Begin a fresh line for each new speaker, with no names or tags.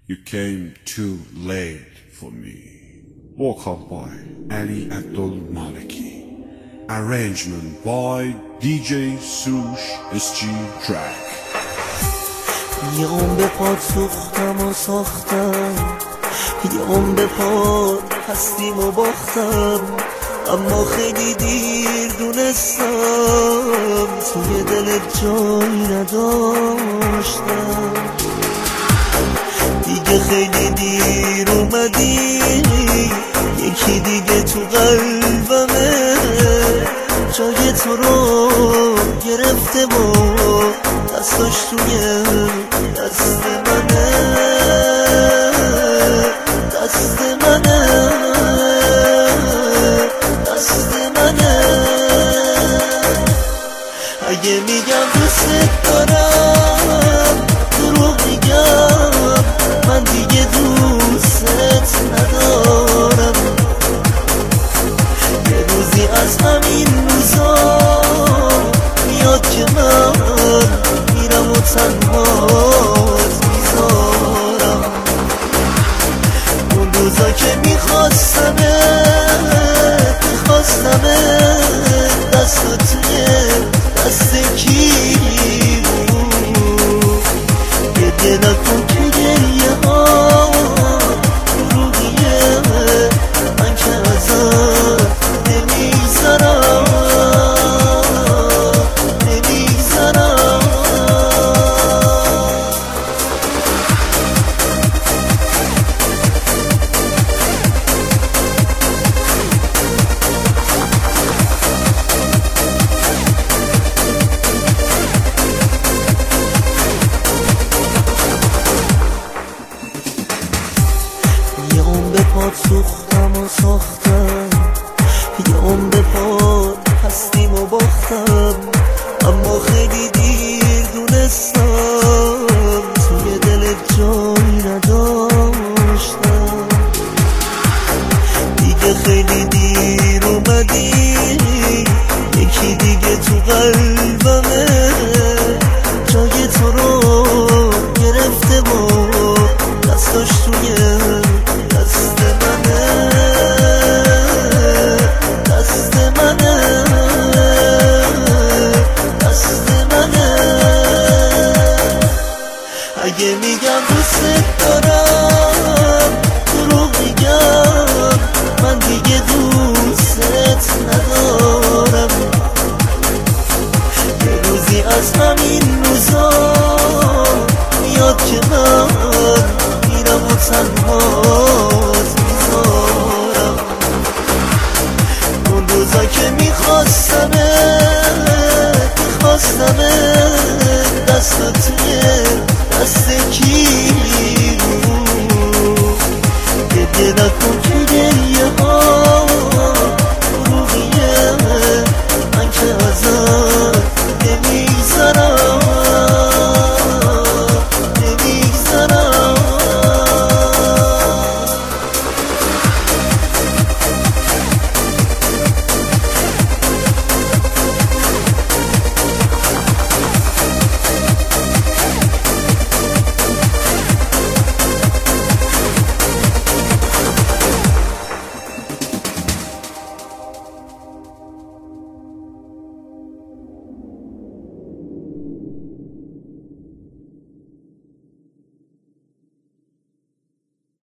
You came too late for me. Vocal by Ali Abdul Maliki. Arrangement by DJ Sush SG Track.
یه عمر پات سوختم و ساختم، یه عمر پات هستیم و باختم، اما خیلی دیر دونستم توی دلت جایی نداشتم. دیگه خیلی دیر اومدی، یکی دیگه تو قلبمه جای تو رو گرفته و دستاش توی دست منه، دست منه، دست منه. اگه میگم دوست دارم دروغ میگم، من دیگه دوست ندارم. یه روزی از همین روزا میاد که من میرم و تنهات میذارم. اون روزا که میخواستمت دستات توی دست کی بود. گریه نکن که گریه ها دروغیه، من که ازت نمیگذرم. یه عمر پات سوختم و ساختم، یه عمر پات هستیم و باختم، اما خیلی دیر دونستم توی دلت جایی نداشتم. دیگه خیلی دیر اومدی، یکی دیگه تو قلبمه جای تو رو گرفته و دستاش توی دست منه، دست منه، دست منه. اگه میگم دوست دارم دروغ میگم، من دیگه دوست ندارم. یه روزی از همین روزا میاد که من میرم و تنهات میذارم. اون روزا که میخواستمت دستات توی دست